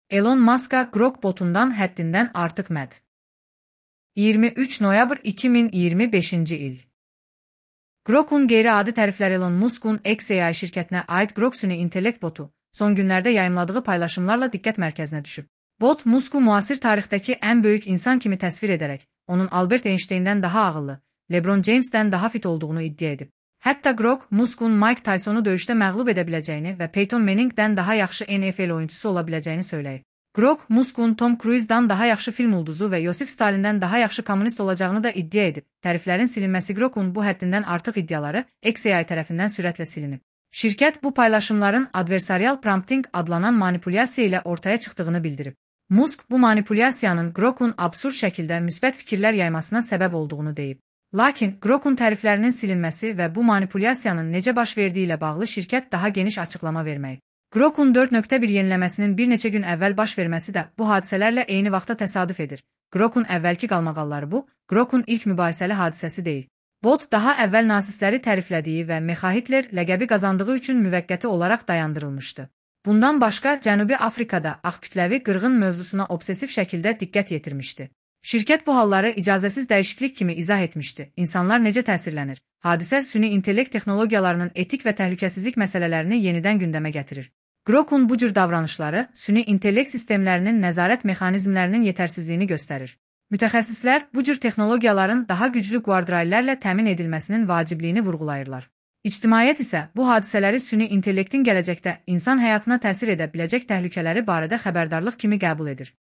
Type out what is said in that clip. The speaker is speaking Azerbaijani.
Elon Musk'a Grok botundan həddindən artıq məd. 23 noyabr 2025-ci il. Grok'un qeyri-adi təriflər Elon Musk'un xAI şirkətinə aid Grok süni intellekt botu son günlərdə yayımladığı paylaşımlarla diqqət mərkəzinə düşüb. Bot, Musk'u müasir tarixdəki ən böyük insan kimi təsvir edərək, onun Albert Einstein'dən daha ağıllı, LeBron James'dən daha fit olduğunu iddia edib. Hətta Grok, Musk'un Mike Tyson'u döyüşdə məğlub edə biləcəyini və Peyton Manning'dən daha yaxşı NFL oyuncusu ola biləcəyini söyləyib. Grok, Musk'un Tom Cruise'dan daha yaxşı film ulduzu və Yosif Stalin'dən daha yaxşı kommunist olacağını da iddia edib. Təriflərin silinməsi Grok'un bu həddindən artıq iddiaları xAI tərəfindən sürətlə silinib. Şirkət bu paylaşımların adversarial prompting adlanan manipulyasiya ilə ortaya çıxdığını bildirib. Musk bu manipulyasiyanın Grok'un absurd şəkildə müsbət fikirlər yaymasına səbəb olduğunu deyib. Lakin Grok'un təriflərinin silinməsi və bu manipulyasiyanın necə baş verdiyi ilə bağlı şirkət daha geniş açıqlama verməyib. Grok'un 4.1 yeniləməsinin bir neçə gün əvvəl baş verməsi də bu hadisələrlə eyni vaxtda təsadüf edir. Grok'un əvvəlki qalmaqalları bu, Grok'un ilk mübahisəli hadisəsi deyil. Bot daha əvvəl nasistləri təriflədiyi və Mecha Hitler ləqəbi qazandığı üçün müvəqqəti olaraq dayandırılmışdı. Bundan başqa Cənubi Afrikada ağ kütləvi qırğın mövzusuna obsesiv şəkildə diqqət yetirmişdi. Şirkət bu halları icazəsiz dəyişiklik kimi izah etmişdi. İnsanlar necə təsirlənir? Hadisə süni intellekt texnologiyalarının etik və təhlükəsizlik məsələlərini yenidən gündəmə gətirir. Grok'un bu cür davranışları süni intellekt sistemlərinin nəzarət mexanizmlərinin yetərsizliyini göstərir. Mütəxəssislər bu cür texnologiyaların daha güclü guardraillərlə təmin edilməsinin vacibliyini vurğulayırlar. İctimaiyyət isə bu hadisələri süni intellektin gələcəkdə insan həyatına təsir edə biləcək təhlükələri barədə xəbərdarlıq kimi qəbul edir.